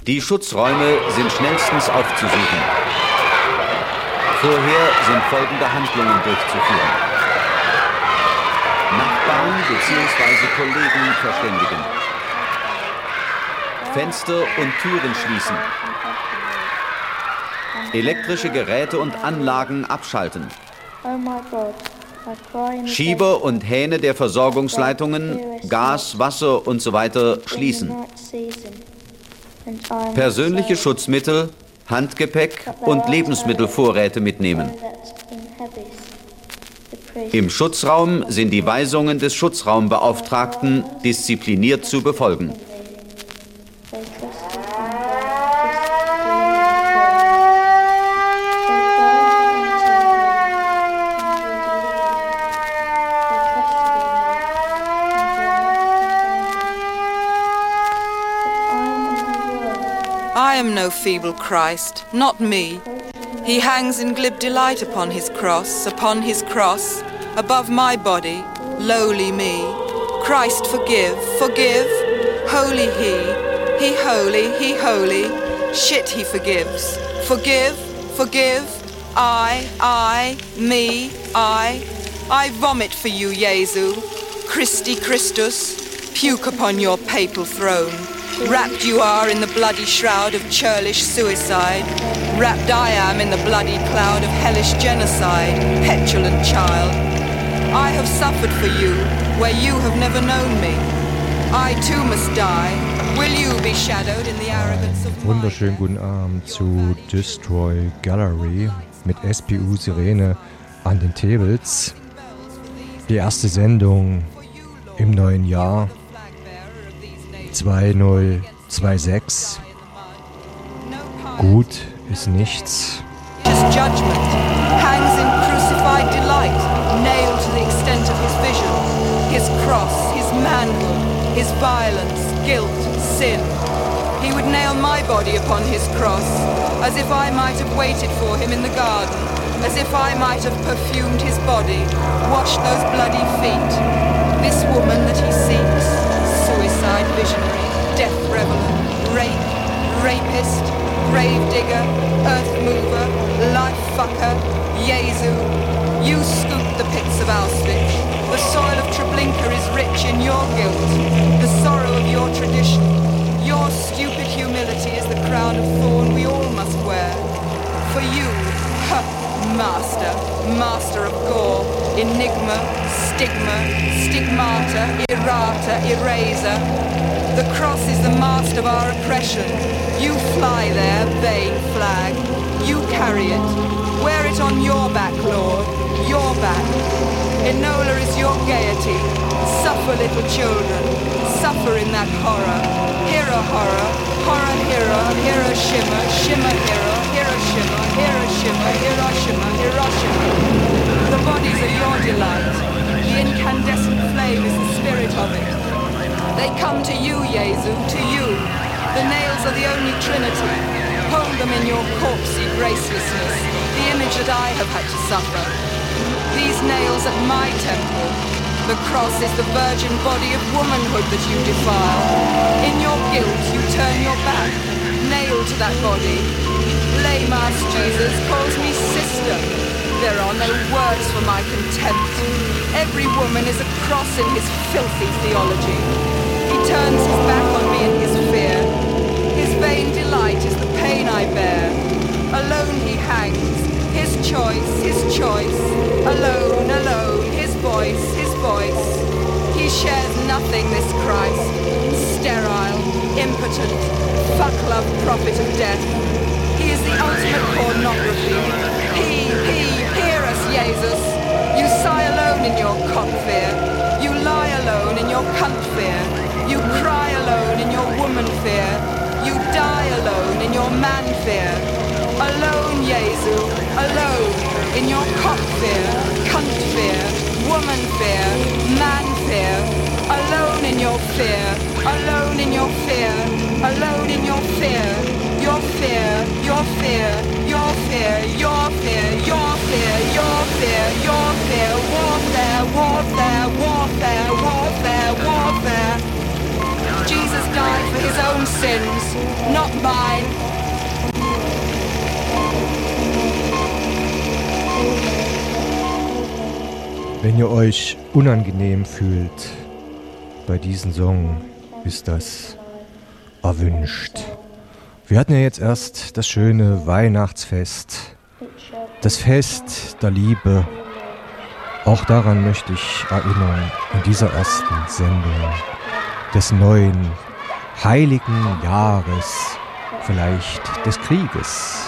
Die Schutzräume sind schnellstens aufzusuchen. Vorher sind folgende Handlungen durchzuführen. Nachbarn bzw. Kollegen verständigen. Fenster und Türen schließen. Elektrische Geräte und Anlagen abschalten. Schieber und Hähne der Versorgungsleitungen, Gas, Wasser usw. schließen. Persönliche Schutzmittel, Handgepäck und Lebensmittelvorräte mitnehmen. Im Schutzraum sind die Weisungen des Schutzraumbeauftragten diszipliniert zu befolgen. I am no feeble Christ, not me. He hangs in glib delight upon his cross, above my body, lowly me. Christ forgive, forgive, holy he holy, shit he forgives. Forgive, forgive, I, me, I vomit for you, Jesu, Christi Christus, puke upon your papal throne. Wrapped you are in the bloody shroud of churlish suicide. Wrapped I am in the bloody cloud of hellish genocide, petulant child. I have suffered for you, where you have never known me. I too must die. Will you be shadowed in the arrogance of Wunderschönen guten Abend zu Destroy Gallery mit SPU Sirene an den Tables. Die erste Sendung im neuen Jahr 2026. Gut ist nichts. His judgment hangs in crucified delight, nailed to the extent of his vision. His cross, his manhood, his violence, guilt, sin. He would nail my body upon his cross, as if I might have waited for him in the garden, as if I might have perfumed his body, washed those bloody feet. This woman that he seeks, suicide visionary, death reveler, rapist, grave digger, earth mover, life fucker, Jesu. You scooped the pits of Auschwitz. The soil of Treblinka is rich in your guilt, the sorrow of your tradition. Your stupid humility is the crown of thorn we all must wear. For you, master of gore, enigma, stigma, stigmata, errata, eraser. The cross is the mast of our oppression. You fly there, vain flag. You carry it. Wear it on your back, Lord, your back. Enola is your gaiety. Suffer, little children. Suffer in that horror. Hero horror, horror hero, hero shimmer, shimmer hero, hero shimmer, hero shimmer, Hiroshima, Hiroshima. The bodies are your delight. The incandescent flame is the spirit of it. They come to you, Jesu, to you. The nails are the only trinity. Hold them in your corpsey gracelessness, the image that I have had to suffer. These nails at my temple. The cross is the virgin body of womanhood that you defile. In your guilt you turn your back, nailed to that body. Lame-ass Jesus calls me sister. There are no words for my contempt. Every woman is a cross in his filthy theology. He turns his back on me in his fear. His vain delight is the pain I bear. Alone he hangs, his choice. Alone, his voice. He shares nothing, this Christ. Sterile, impotent, fuck-love prophet of death. He is the ultimate pornography. Hear us, Jesus. You sigh alone in your cock fear. You lie alone in your cunt fear. You cry alone in your woman fear. You die alone in your man fear. Alone, Jesu, alone in your cock fear, cunt fear, woman fear, man fear. Alone in your fear, alone in your fear, alone in your fear. Your fear, your fear, your fear, your fear, your fear, your fear, your fear. Warfare, warfare, warfare, warfare, warfare. Jesus died for his own sins. not mine. Wenn ihr euch unangenehm fühlt bei diesem Song, ist das erwünscht. Wir hatten ja jetzt erst das schöne Weihnachtsfest, das Fest der Liebe. Auch daran möchte ich erinnern in dieser ersten Sendung des neuen heiligen Jahres, vielleicht des Krieges.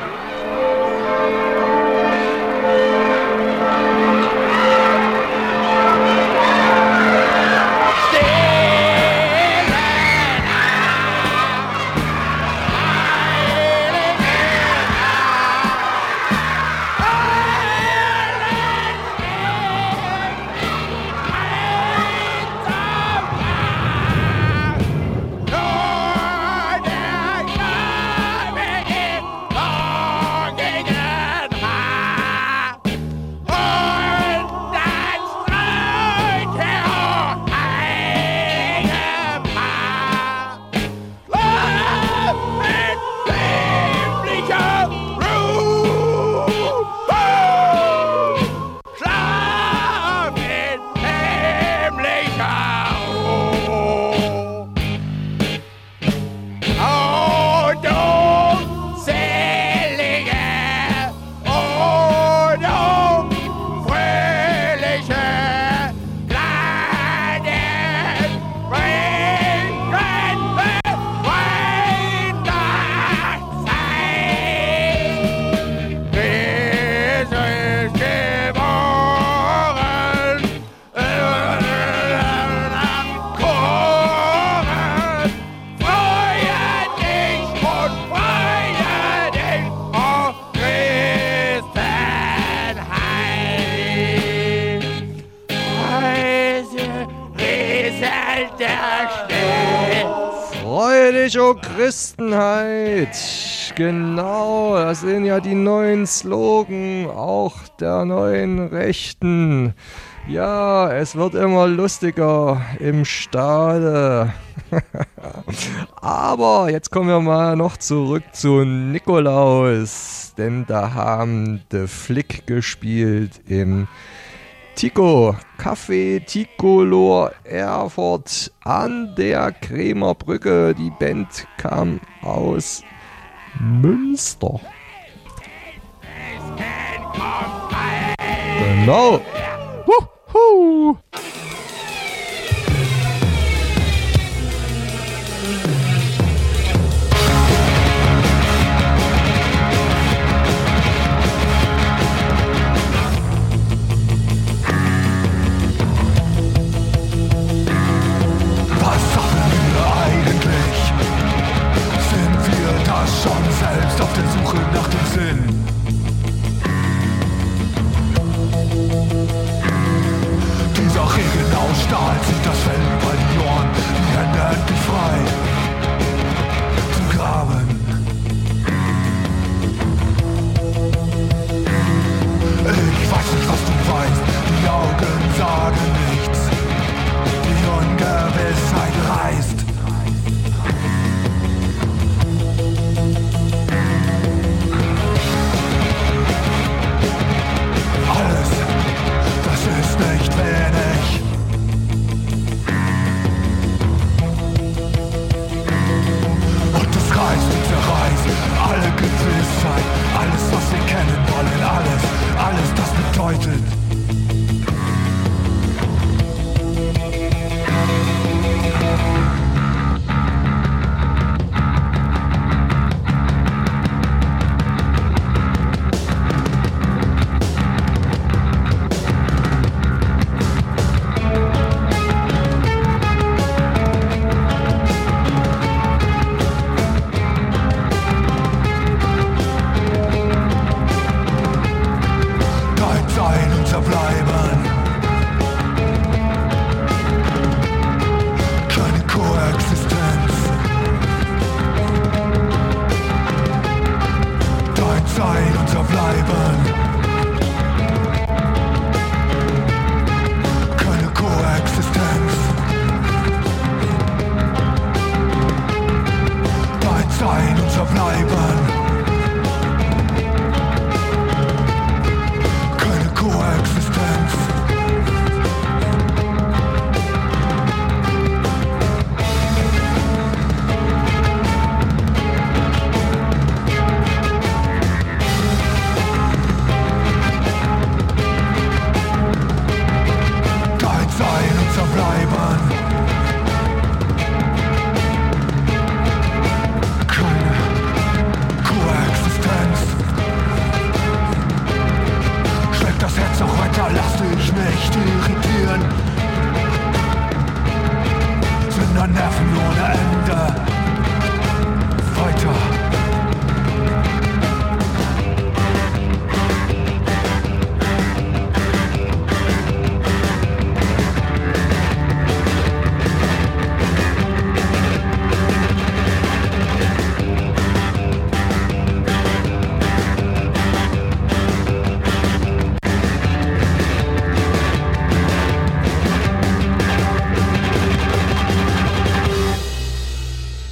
O Christenheit, genau, das sind ja die neuen Slogan, auch der neuen Rechten. Ja, es wird immer lustiger im Staate. Aber jetzt kommen wir mal noch zurück zu Nikolaus, denn da haben The Flick gespielt im Tico, Café Ticolor Erfurt an der Krämerbrücke. Die Band kam aus Münster. Genau. Wuhu. Schon selbst auf der Suche nach dem Sinn. Dieser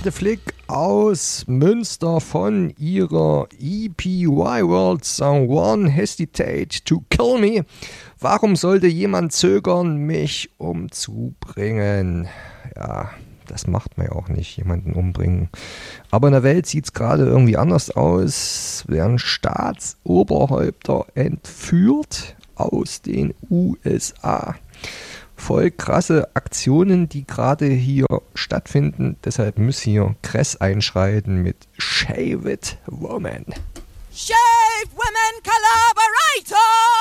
The Flick aus Münster von ihrer EP World Song One Hesitate to Kill Me. Warum sollte jemand zögern, mich umzubringen? Ja, das macht man ja auch nicht, jemanden umbringen. Aber in der Welt sieht es gerade irgendwie anders aus. Werden Staatsoberhäupter entführt aus den USA. Voll krasse Aktionen, die gerade hier stattfinden. Deshalb muss hier Kress einschreiten mit Shave It Woman. Shave Women Collaborator!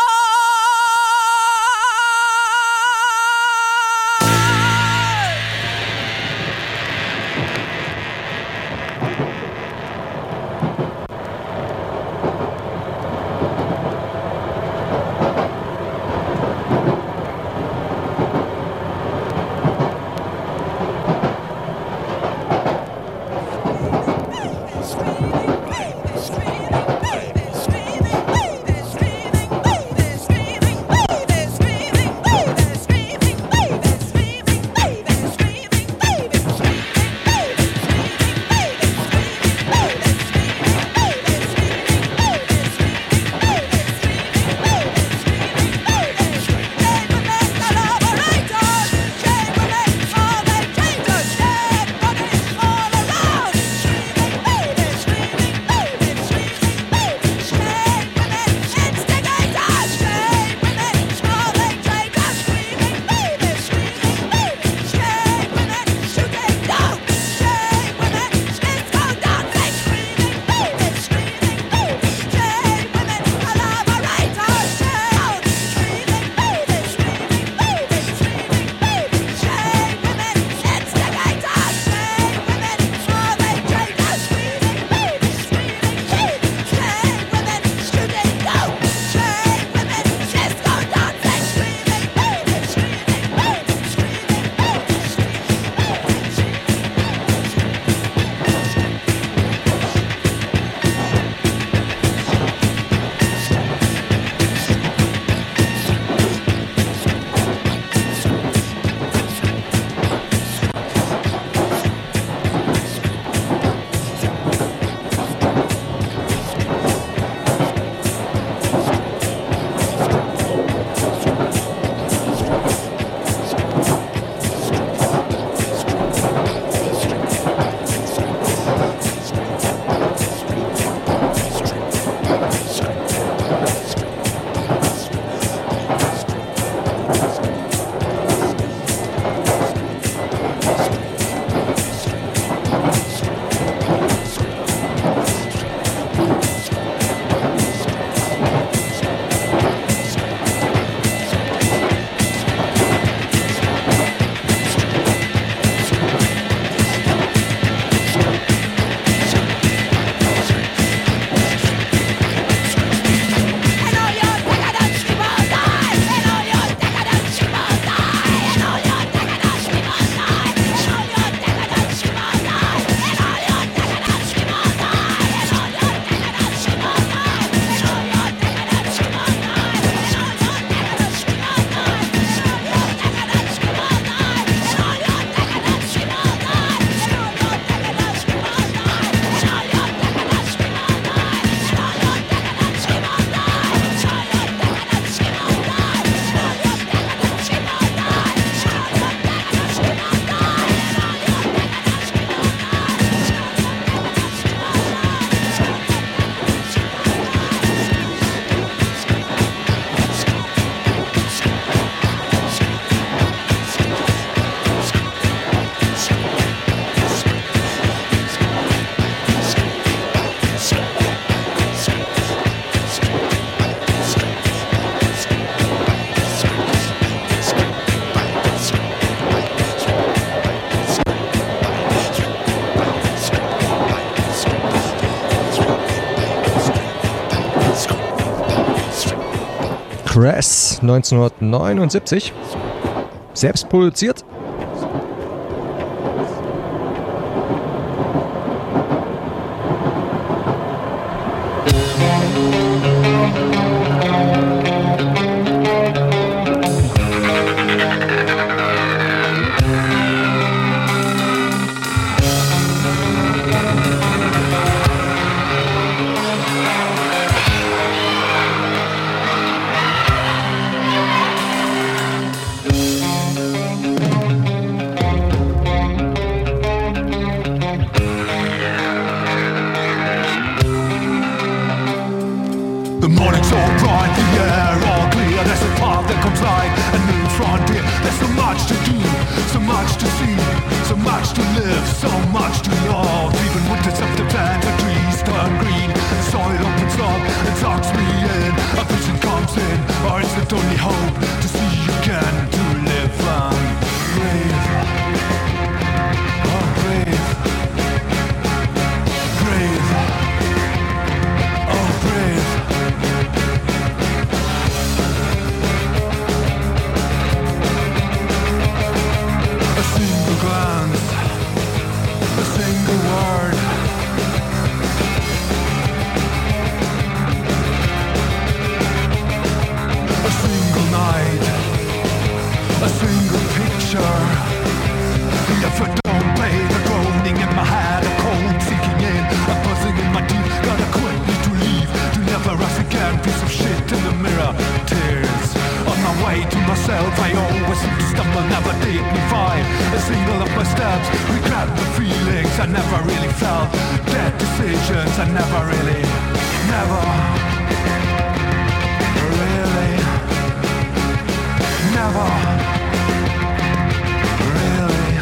Crass 1979. Selbst produziert. There's so much to do, so much to see, so much to live, so much to love. Even winters up the plants and trees turn green. The soil opens up and sucks me in. A vision comes in, or is it only hope to see you again, to live and breathe? Oh, breathe. Breathe. Oh, breathe. A single glance, a single word. A single night, a single picture. The effort don't pay, the groaning in my head, a cold sinking in, a buzzing in my teeth. Gotta quickly to leave, to never rise again. Piece of shit in the mirror, tears. On my way to myself, I always seem to stumble, never dignify. A single of my steps, regret the feelings I never really felt. Dead decisions I never really, never really, never really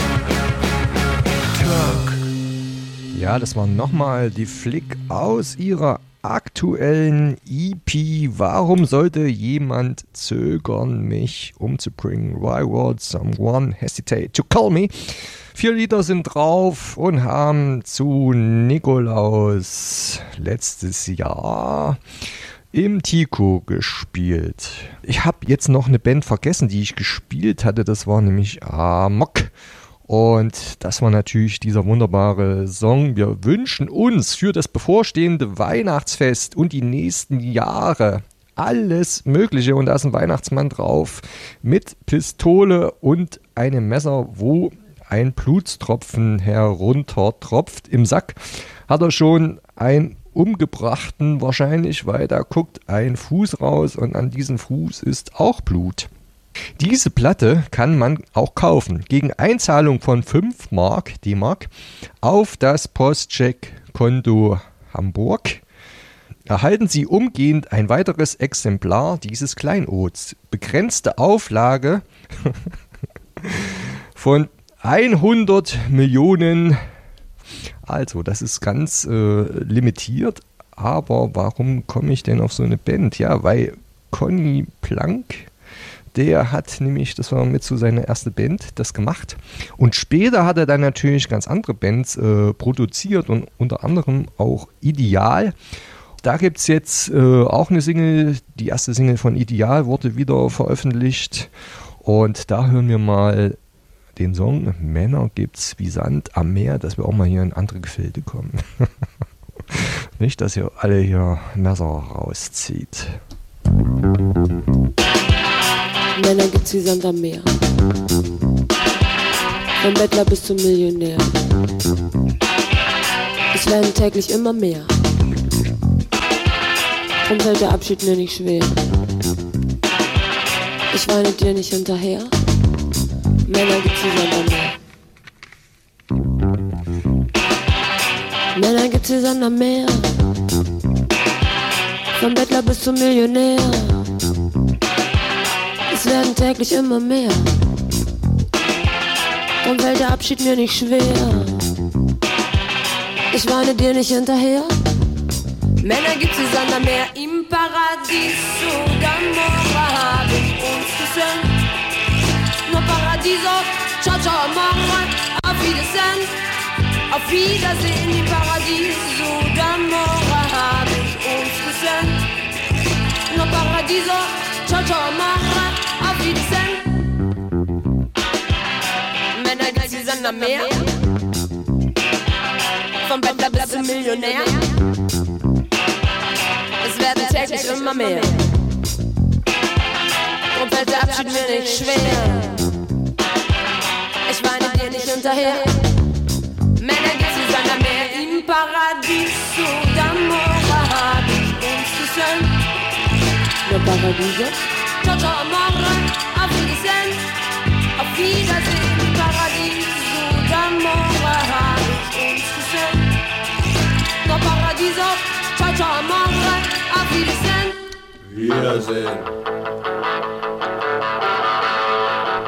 took. Ja, das war nochmal die Flick aus ihrer aktuellen EP. Warum sollte jemand zögern, mich umzubringen? Why would someone hesitate to call me? 4 Lieder sind drauf und haben zu Nikolaus letztes Jahr im Tico gespielt. Ich habe jetzt noch eine Band vergessen, die ich gespielt hatte. Das war nämlich Amok. Und das war natürlich dieser wunderbare Song. Wir wünschen uns für das bevorstehende Weihnachtsfest und die nächsten Jahre alles Mögliche. Und da ist ein Weihnachtsmann drauf mit Pistole und einem Messer, wo ein Blutstropfen heruntertropft. Im Sack hat er schon einen Umgebrachten wahrscheinlich, weil da guckt ein Fuß raus und an diesem Fuß ist auch Blut. Diese Platte kann man auch kaufen. Gegen Einzahlung von 5 D-Mark auf das Postcheck-Konto Hamburg erhalten Sie umgehend ein weiteres Exemplar dieses Kleinods. Begrenzte Auflage von 100 Millionen. Also, das ist ganz limitiert. Aber warum komme ich denn auf so eine Band? Ja, weil Conny Plank, der hat nämlich, das war mit so seine erste Band, das gemacht. Und später hat er dann natürlich ganz andere Bands produziert und unter anderem auch Ideal. Da gibt es jetzt auch eine Single, die erste Single von Ideal wurde wieder veröffentlicht. Und da hören wir mal den Song Männer gibt's wie Sand am Meer, dass wir auch mal hier in andere Gefilde kommen. Nicht, dass ihr alle hier Messer rauszieht. Männer gibt's wie Sand am Meer. Vom Bettler bis zum Millionär. Es werden täglich immer mehr. Drum fällt der Abschied mir nicht schwer. Ich weine dir nicht hinterher. Männer gibt's wie Sand am Meer. Männer gibt's wie Sand am Meer. Vom Bettler bis zum Millionär. Es werden täglich immer mehr. Drum fällt der Abschied mir nicht schwer. Ich weine dir nicht hinterher. Männer gibt's wie Sand am Meer. Im Paradiso d'amore hab ich uns gesehen. Nur Paradiso, ciao ciao amore, auf Wiedersehen. Auf Wiedersehen im Paradiso d'amore hab ich uns gesehen. Nur Paradiso, ciao ciao amore, auf Wiedersehen. Männer gibt's wie Sand am Meer. Vom Bettler bis zum Millionär. Es werden täglich immer mehr. Drum fällt der Abschied mir nicht schwer. Ich weine dir nicht hinterher. Männer gibt's wie Sand am Meer. Im Paradiso d'amore hab ich uns gesehen. Nur Paradiso, ciao ciao amore, auf Wiedersehen. Auf Wiedersehen im Paradiso d'amore hab ich uns gesehen. Nur Paradiso, ciao ciao amore, auf Wiedersehen. Wiedersehen.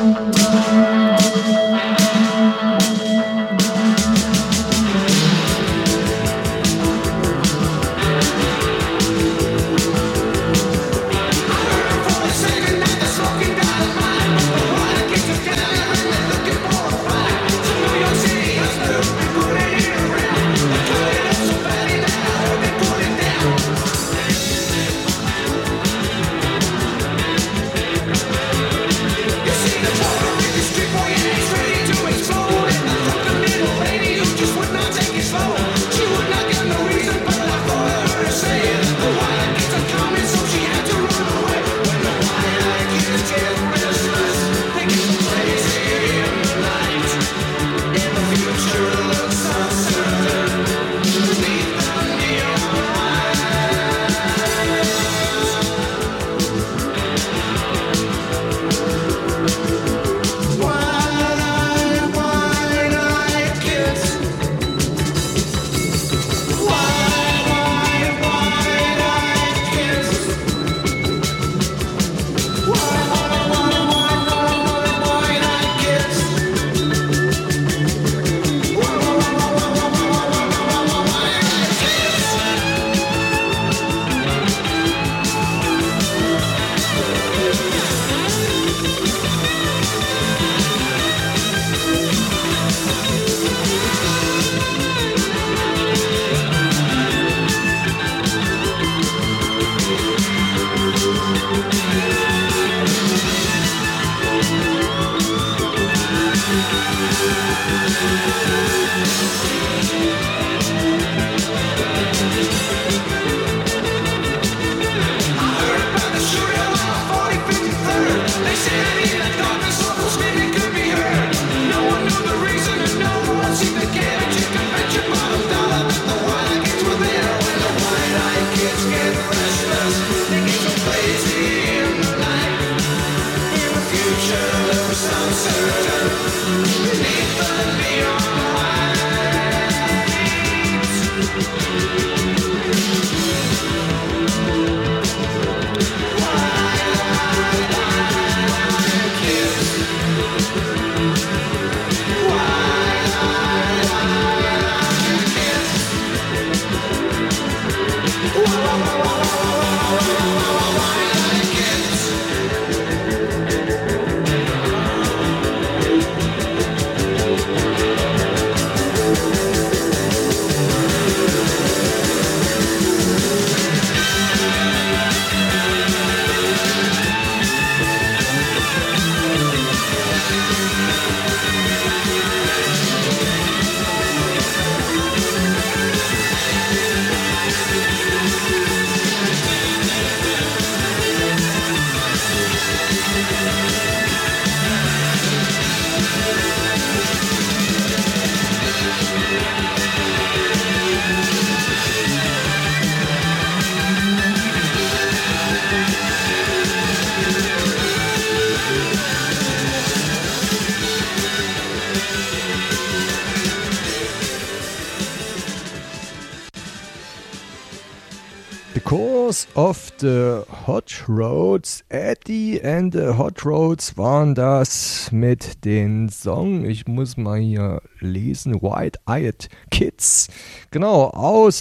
Because of the Hot Roads, Eddie and the Hot Roads waren das mit den Song, ich muss mal hier lesen, White-Eyed Kids, genau, aus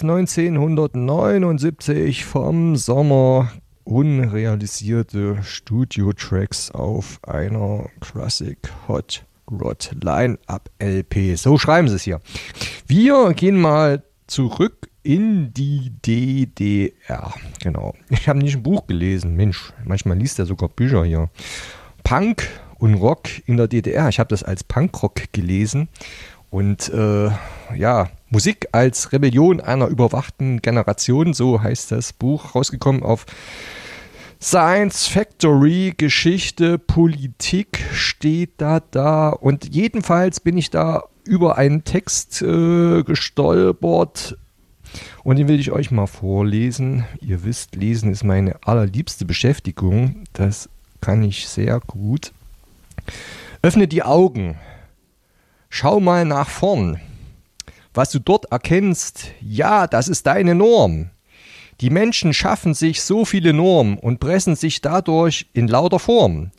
1979 vom Sommer, unrealisierte Studio-Tracks auf einer Classic Hot Rod Line-Up LP, so schreiben sie es hier. Wir gehen mal zurück in die DDR. Genau. Ich habe nicht ein Buch gelesen. Mensch, manchmal liest er sogar Bücher hier. Punk und Rock in der DDR. Ich habe das als Punkrock gelesen. Und ja, Musik als Rebellion einer überwachten Generation. So heißt das Buch. Rausgekommen auf Science Factory, Geschichte, Politik steht da. Und jedenfalls bin ich da über einen Text gestolpert. Und den will ich euch mal vorlesen. Ihr wisst, Lesen ist meine allerliebste Beschäftigung. Das kann ich sehr gut. Öffne die Augen. Schau mal nach vorn. Was du dort erkennst, ja, das ist deine Norm. Die Menschen schaffen sich so viele Normen und pressen sich dadurch in lauter Form.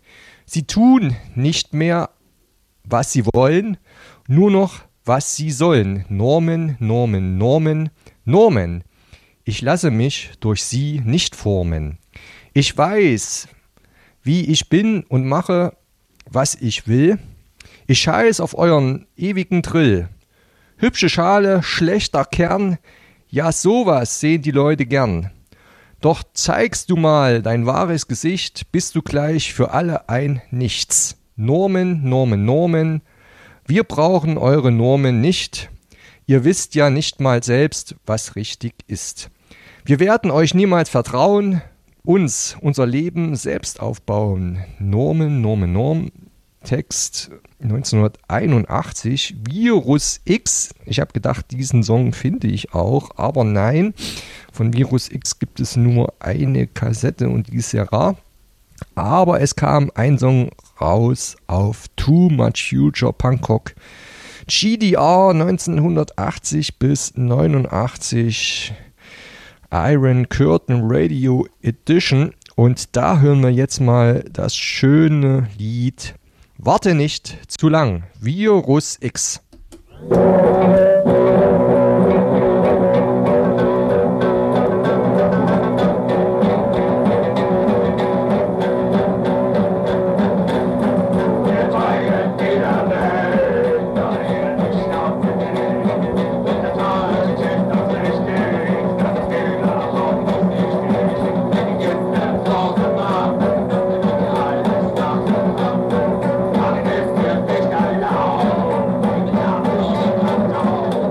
Sie tun nicht mehr, was sie wollen, nur noch, was sie sollen. Normen, Normen, Normen, Normen. Ich lasse mich durch sie nicht formen. Ich weiß, wie ich bin und mache, was ich will. Ich scheiß auf euren ewigen Drill. Hübsche Schale, schlechter Kern, ja sowas sehen die Leute gern. Doch zeigst du mal dein wahres Gesicht, bist du gleich für alle ein Nichts. Normen, Normen, Normen, wir brauchen eure Normen nicht. Ihr wisst ja nicht mal selbst, was richtig ist. Wir werden euch niemals vertrauen, uns, unser Leben selbst aufbauen. Normen, Normen, Normen. Text 1981, Virus X. Ich habe gedacht, diesen Song finde ich auch, aber nein, von Virus X gibt es nur eine Kassette und die ist sehr rar. Aber es kam ein Song raus auf Too Much Future Punkrock. GDR 1980 bis 89, Iron Curtain Radio Edition. Und da hören wir jetzt mal das schöne Lied Warte nicht zu lang, Virus X. All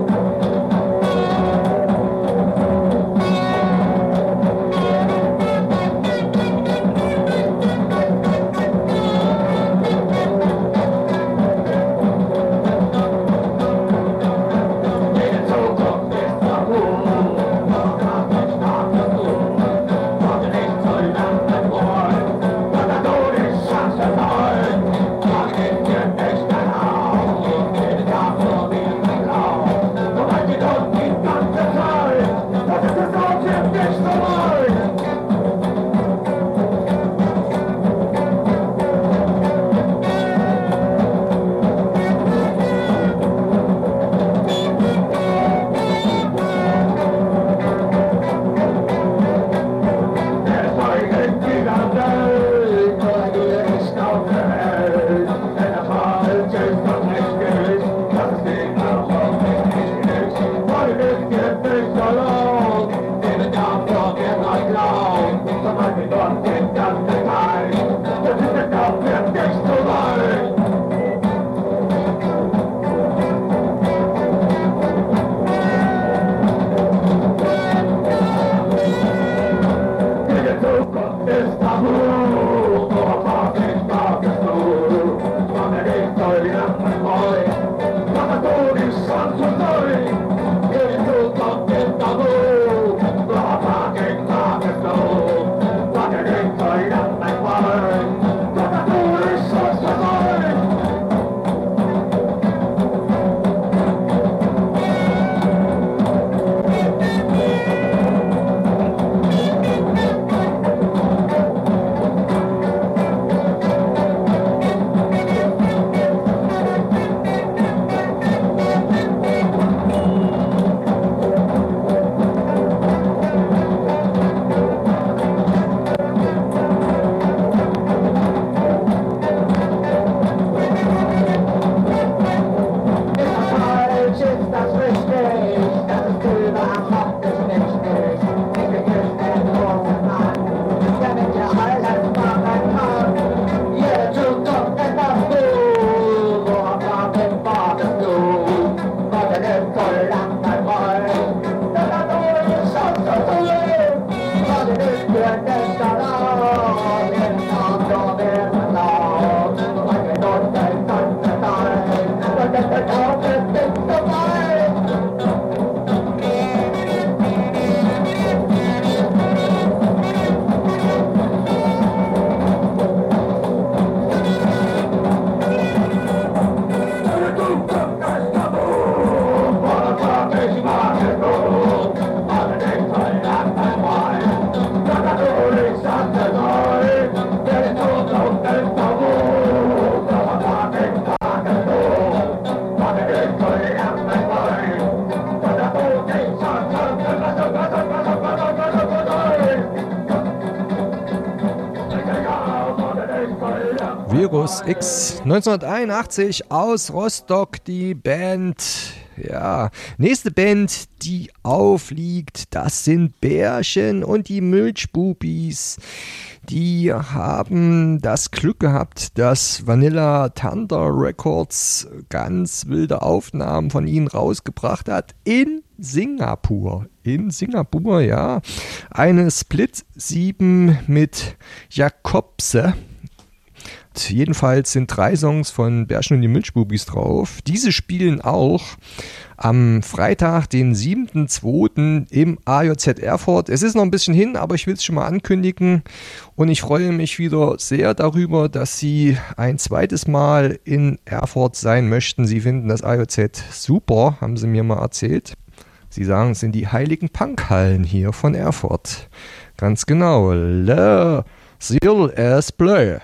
Circus X 1981 aus Rostock, die Band. Ja, nächste Band, die aufliegt, das sind Bärchen und die Milchbubis. Die haben das Glück gehabt, dass Vanilla Thunder Records ganz wilde Aufnahmen von ihnen rausgebracht hat in Singapur. In Singapur, ja. Eine Split 7 mit Jakobse. Jedenfalls sind 3 Songs von Bärchen und die Milchbubis drauf. Diese spielen auch am Freitag, den 7.2. im AJZ Erfurt. Es ist noch ein bisschen hin, aber ich will es schon mal ankündigen. Und ich freue mich wieder sehr darüber, dass Sie ein zweites Mal in Erfurt sein möchten. Sie finden das AJZ super, haben Sie mir mal erzählt. Sie sagen, es sind die heiligen Punkhallen hier von Erfurt. Ganz genau. Le Ciel est bleu.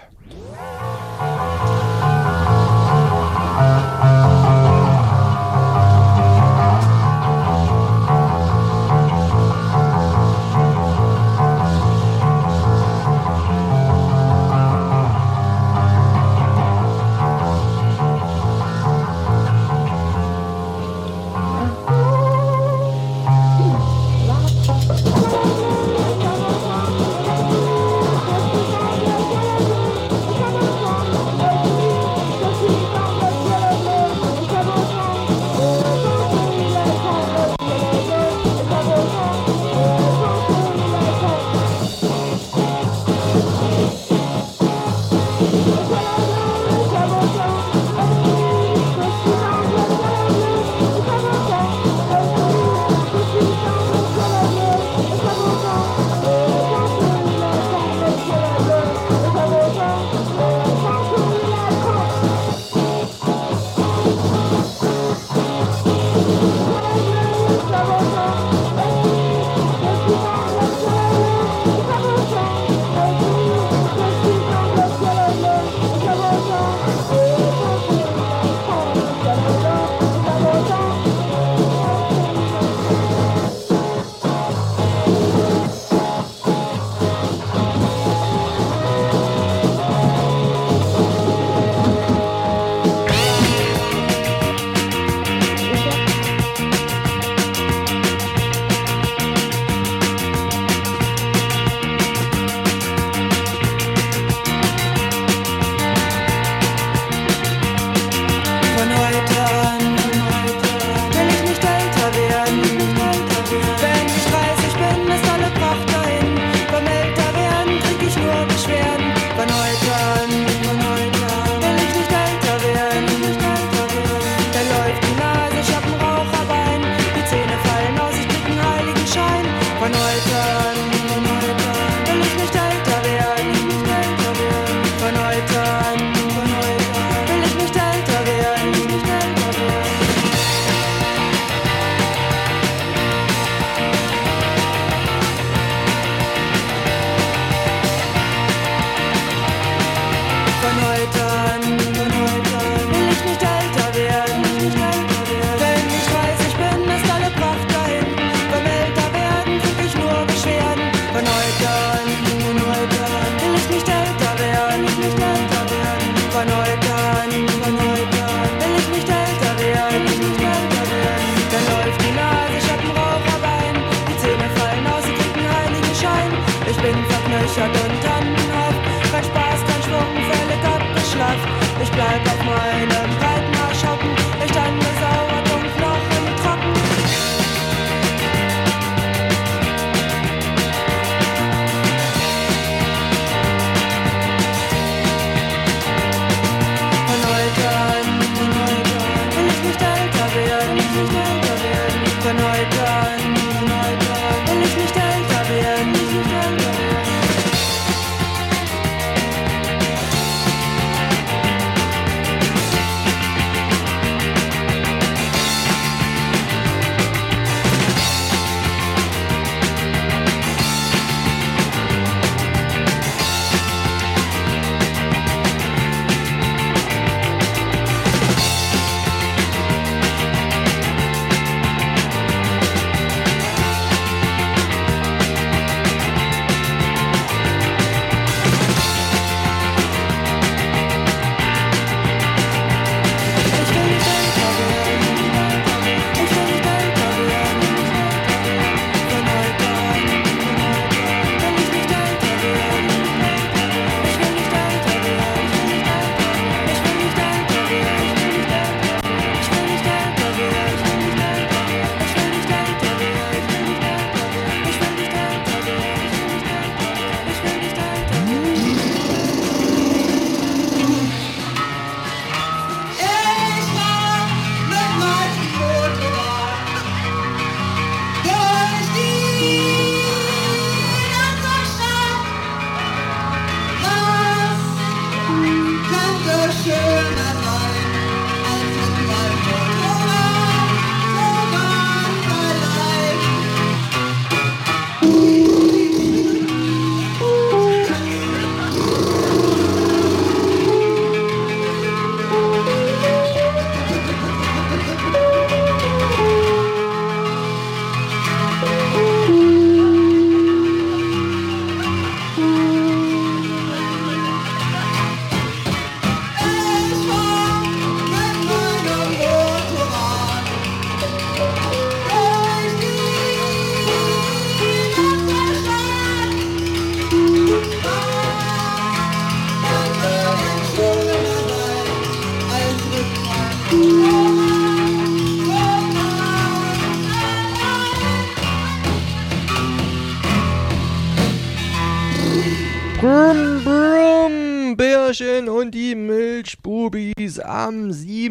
Bärchen und die Milchbubis am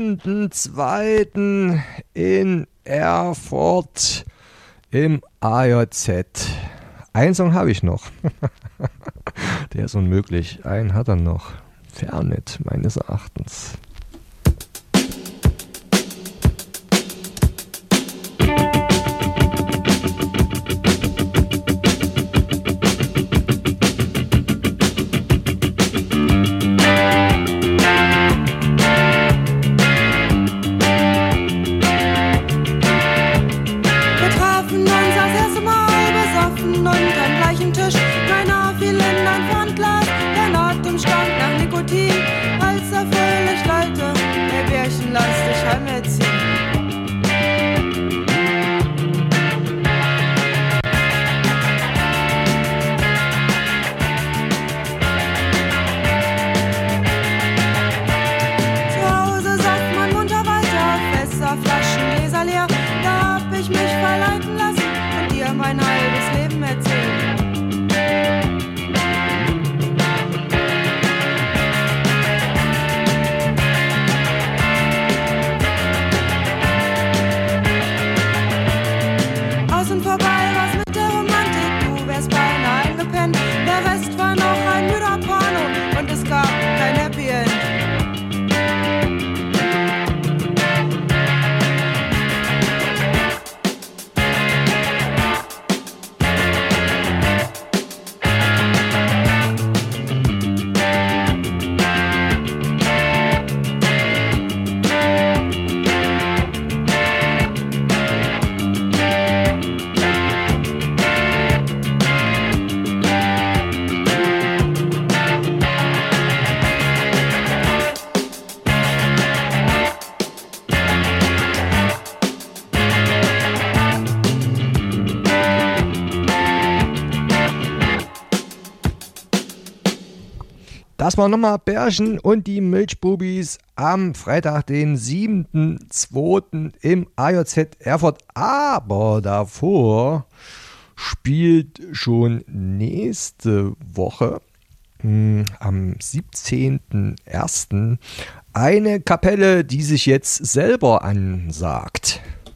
7.2. in Erfurt im AJZ. Einen Song habe ich noch. Der ist unmöglich. Einen hat er noch. Fernet, meines Erachtens. Das war nochmal Bärchen und die Milchbubis am Freitag, den 7.2. im AJZ Erfurt. Aber davor spielt schon nächste Woche am 17.01. eine Kapelle, die sich jetzt selber ansagt.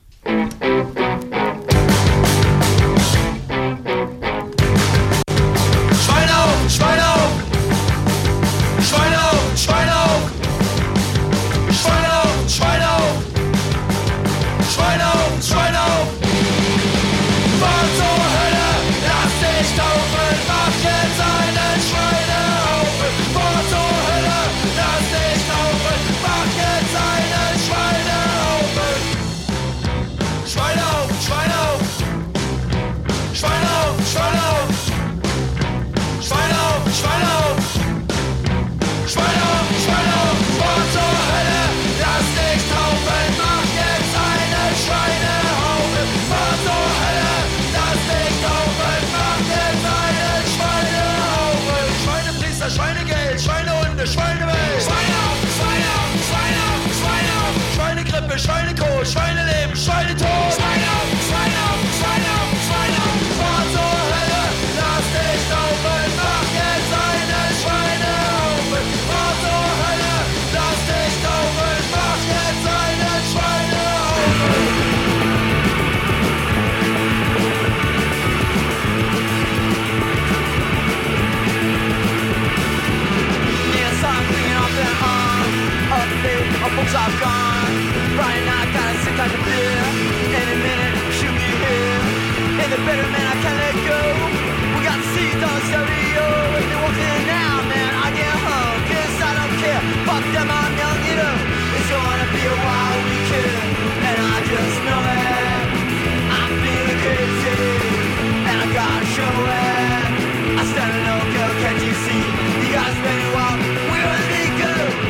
Schweinekot, Schweineleben, Schweinetod. Fahr zur Hölle, lass dich taufen, mach jetzt einen Schweinehaufen. Fahr zur Hölle, lass dich taufen, mach jetzt einen Schweinehaufen. Yes, I'm bringing up their arm, up late, up books I've gone. Friday night, gotta sit like a beer. Any minute, shoot me here. In the better man, I can't let go. We got the seats on stereo. If they walk in now, man, I get home. Guess I don't care. Fuck them, I'm young, you know. It's gonna be a wild weekend, and I just know it. I'm feeling crazy, and I gotta show it. I stand alone, girl, can't you see? You gotta spend a while. Where do they go?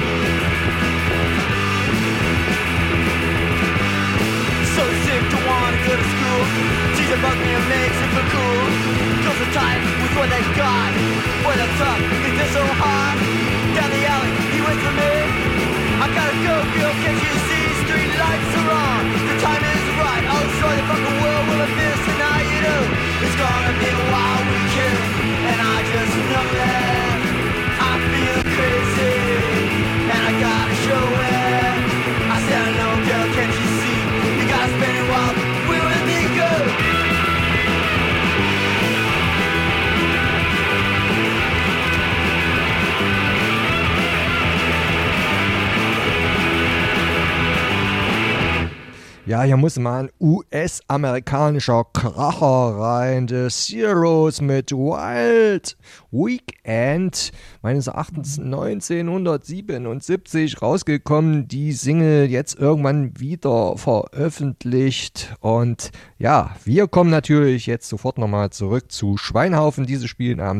So sick to wanna go to school. Teacher bugs me and makes it feel cool. Girls are tight with what they got. Boy, that's tough, is this so hard? Down the alley, he waits for me. I gotta go, girl, can't you see? Street lights are on, the time is right. I'll destroy the fucking world with a fist tonight, you know. It's gonna be a wild weekend, and I just know that I feel crazy. Ja, hier muss mal ein US-amerikanischer Kracher rein. The Zeros mit Wild Weekend. Meines Erachtens 1977 rausgekommen. Die Single jetzt irgendwann wieder veröffentlicht. Und ja, wir kommen natürlich jetzt sofort nochmal zurück zu Schweinhaufen. Diese spielen am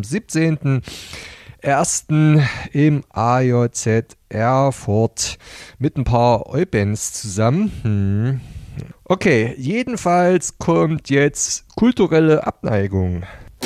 17.01. im AJZ Erfurt mit ein paar Eubands zusammen. Okay, jedenfalls kommt jetzt kulturelle Abneigung.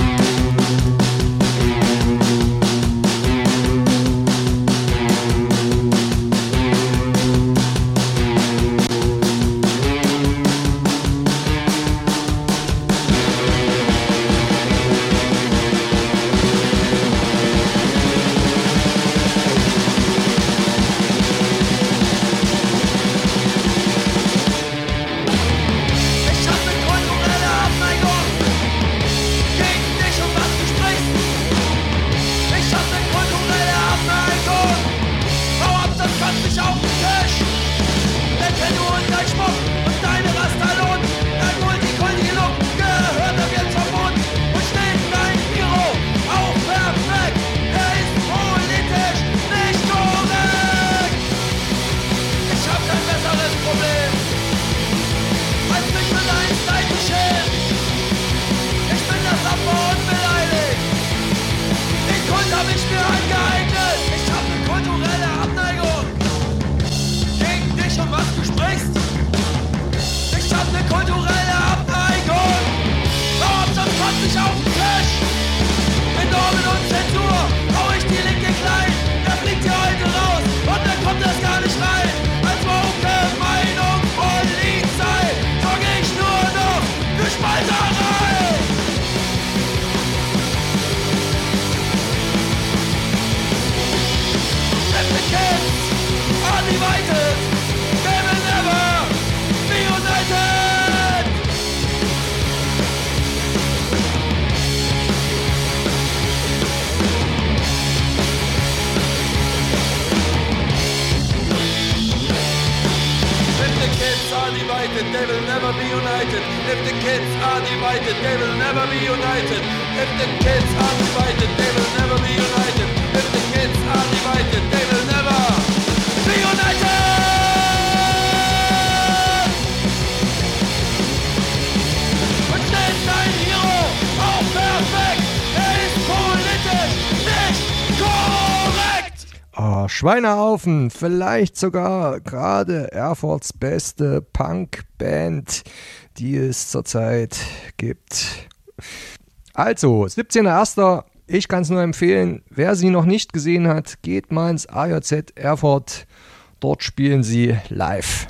They will never be united. If the kids are divided, they will never be united. If the kids are divided, they will never be united. If the kids are divided, they will never be united. Und steht ein Hero, auch perfekt. Er ist politisch nicht korrekt. Oh, Schweinehaufen, vielleicht sogar gerade Erfurts beste Punkband, die es zurzeit gibt. Also, 17.01. Ich kann es nur empfehlen, wer sie noch nicht gesehen hat, geht mal ins AJZ Erfurt. Dort spielen sie live.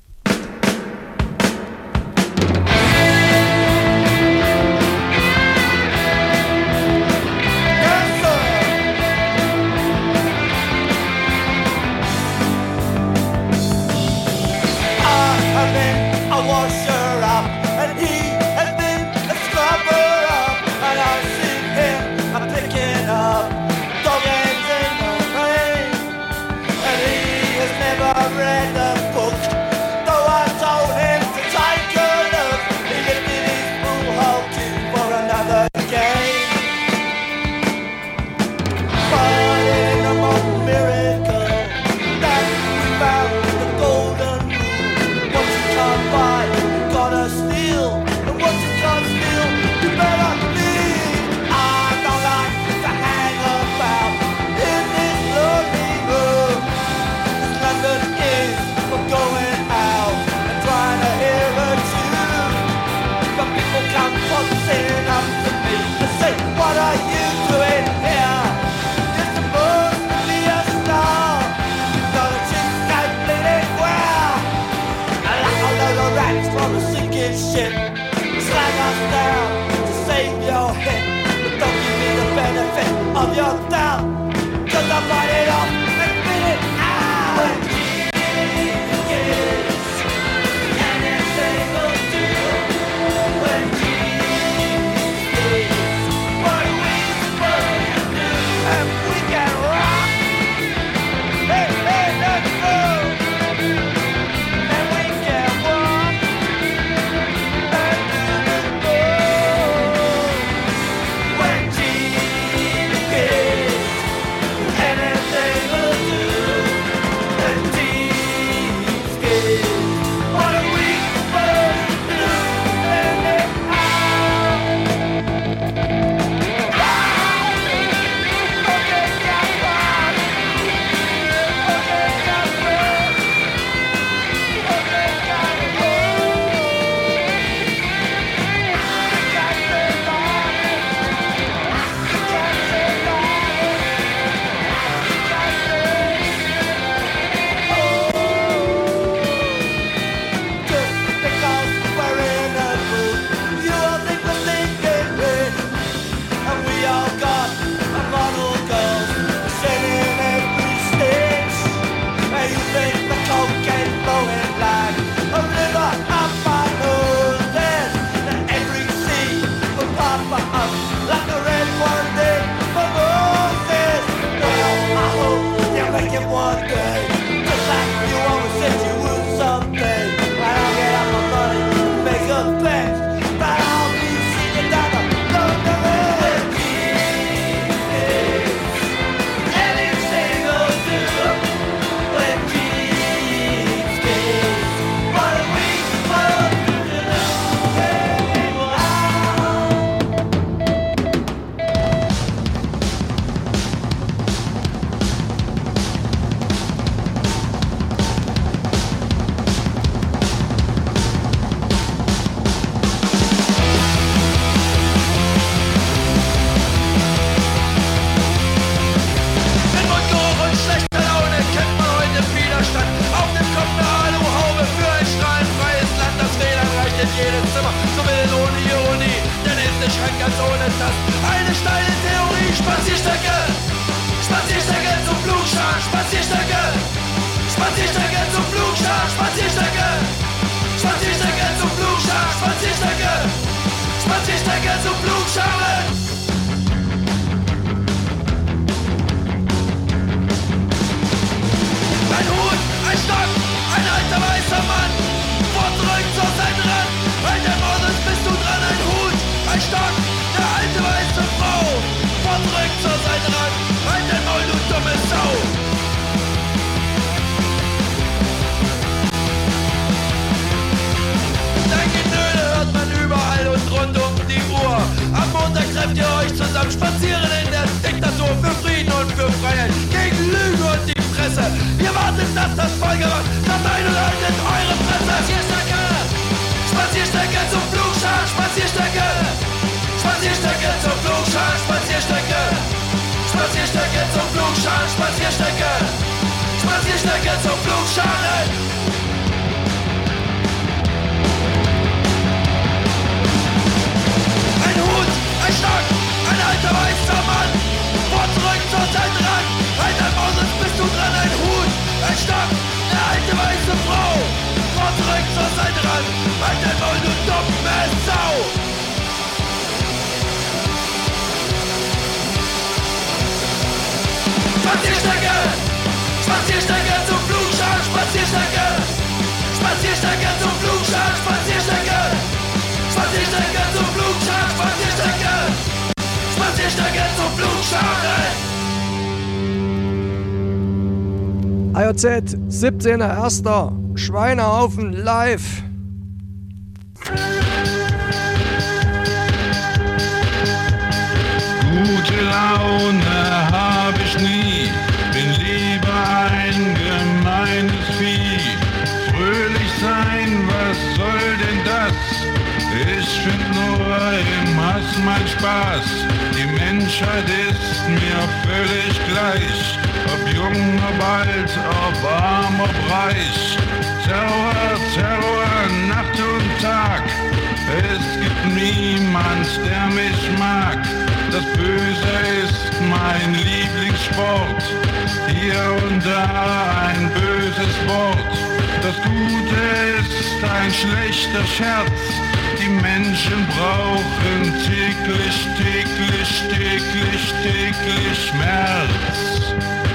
Read the book. ganz ohne Tast. Eine steile Theorie, Spazierstöcke, Spazierstöcke zum Flugschar, Spazierstöcke, Spazierstöcke zum Flugschar, Spazierstöcke, Spazierstöcke zum Flugschar, Spazierstöcke, Spazierstöcke zum Flugscharen. Ein Hut, ein Stock, ein alter weißer Mann, vordrückt zur Seitenrand, bei der Mordus bist du dran. Ein Hut, ein Stock, eine alte weiße Frau, vordrückt zur Seitenrand, bei der Maul, du dumme Sau. Dein Genöle hört man überall und rund um die Uhr. Am Montag trefft ihr euch zusammen, spazieren in der Diktatur für Frieden und für Freiheit, gegen Lüge und die Presse. Ihr wartet, dass das Volk erwacht, das einleitet eure Presse. Spazierstöcke, Spazierstöcke zum Flugschar, Spazierstöcke, Spazierstöcke zum Flugschar, Spazierstöcke, Spazierstöcke zum Flugschar, Spazierstöcke, Spazierstöcke zum Flugscharen. Ein Hut, ein Stock, ein alter weißer Mann, vordrückt zur Seitenrand, alter Moses bist du dran. Ein Hut, ein Stock, eine alte weiße Frau, vordrückt zur Seitenrand, alter Maul, du dumme Sau. Spazierstöcke, Spazierstöcke zum Flugschar, Spazierstöcke, Spazierstöcke zum Flugschar, Spazierstöcke, Spazierstöcke zum Flugschar, Spazierstöcke, Spazierstöcke zum Flugscharen. AOZ, 17.01. Schweinehaufen live. Gute Laune hab ich nie, bin lieber ein gemeines Vieh. Fröhlich sein, was soll denn das? Ich find nur im Hass mein Spaß. Die Menschheit ist mir völlig gleich, ob jung, ob alt, ob arm, ob reich. Terror, Terror, Nacht und Tag. Es gibt niemand, der mich mag. Das Böse ist mein Lieblingssport. Hier und da ein böses Wort. Das Gute ist ein schlechter Scherz. Die Menschen brauchen täglich, täglich, täglich, täglich Schmerz.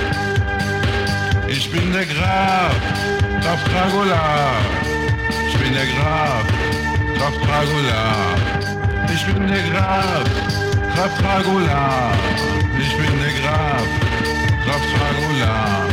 Ich bin der Graf, Graf Dracula. Ich bin der Graf, Graf Dracula. Ich bin der Graf, Graf Dracula. Ich bin der Graf, Graf Dracula.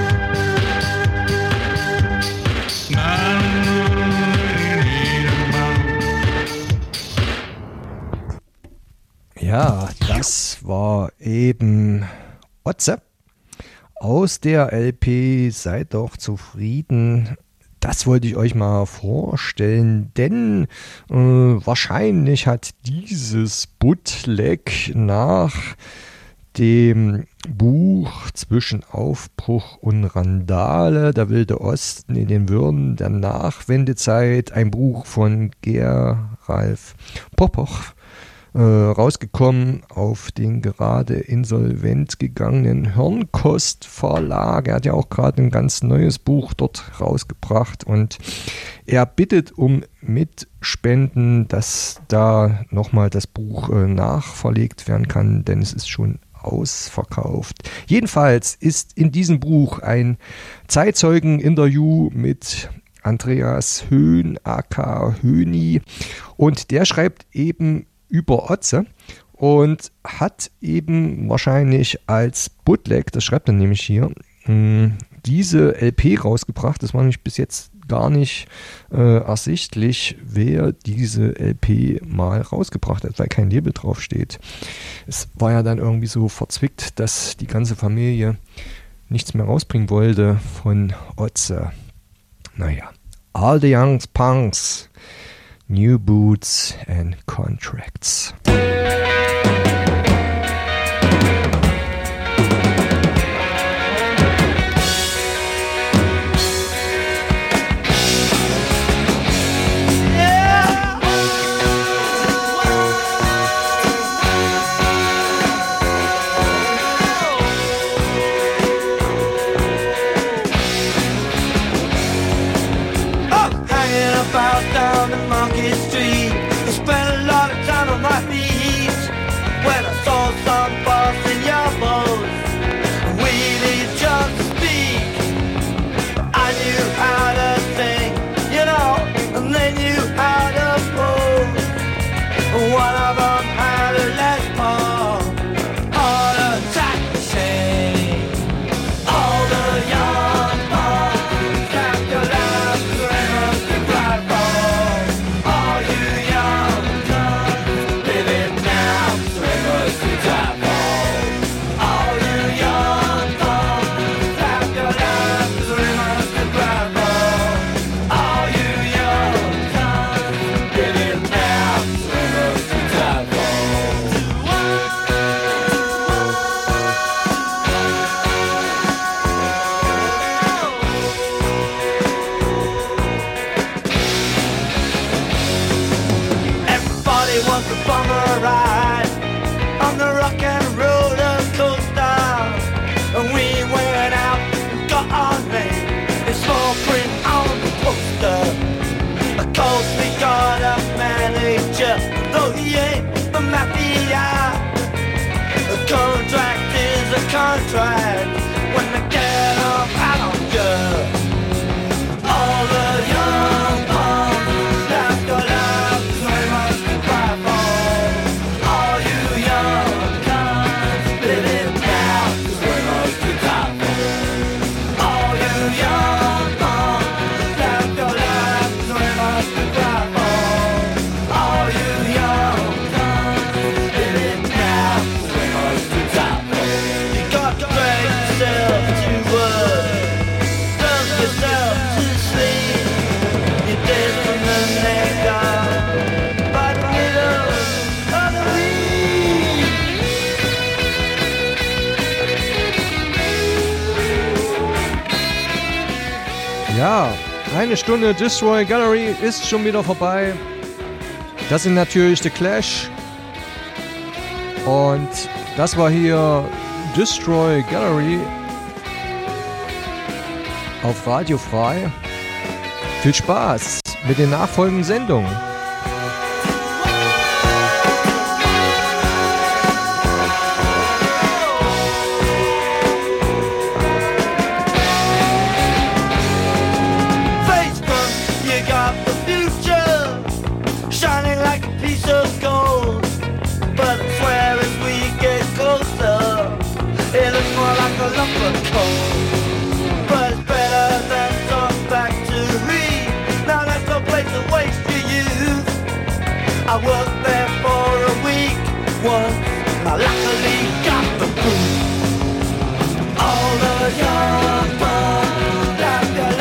Ja, das war eben Otze aus der LP Seid doch zufrieden. Das wollte ich euch mal vorstellen, denn wahrscheinlich hat dieses Bootleg nach dem Buch Zwischen Aufbruch und Randale, der Wilde Osten in den Würden der Nachwendezeit, ein Buch von Geralf Popoch, rausgekommen auf den gerade insolvent gegangenen Hirnkost Verlag. Er hat ja auch gerade ein ganz neues Buch dort rausgebracht und er bittet um Mitspenden, dass da nochmal das Buch nachverlegt werden kann, denn es ist schon ausverkauft. Jedenfalls ist in diesem Buch ein Zeitzeugen-Interview mit Andreas Höhn, aka Höhni, und der schreibt eben über Otze und hat eben wahrscheinlich als Bootleg, das schreibt er nämlich hier, diese LP rausgebracht. Das war nämlich bis jetzt gar nicht ersichtlich, wer diese LP mal rausgebracht hat, weil kein Label drauf steht. Es war ja dann irgendwie so verzwickt, dass die ganze Familie nichts mehr rausbringen wollte von Otze. Naja, All the Young Punks, New Boots and Contracts. yourself to sleep. You're dead from the neck up, by the middle of the week. Ja, eine Stunde Destroy Gallery ist schon wieder vorbei. Das sind natürlich The Clash. Und das war hier Destroy Gallery auf Radio Frei. Viel Spaß mit den nachfolgenden Sendungen.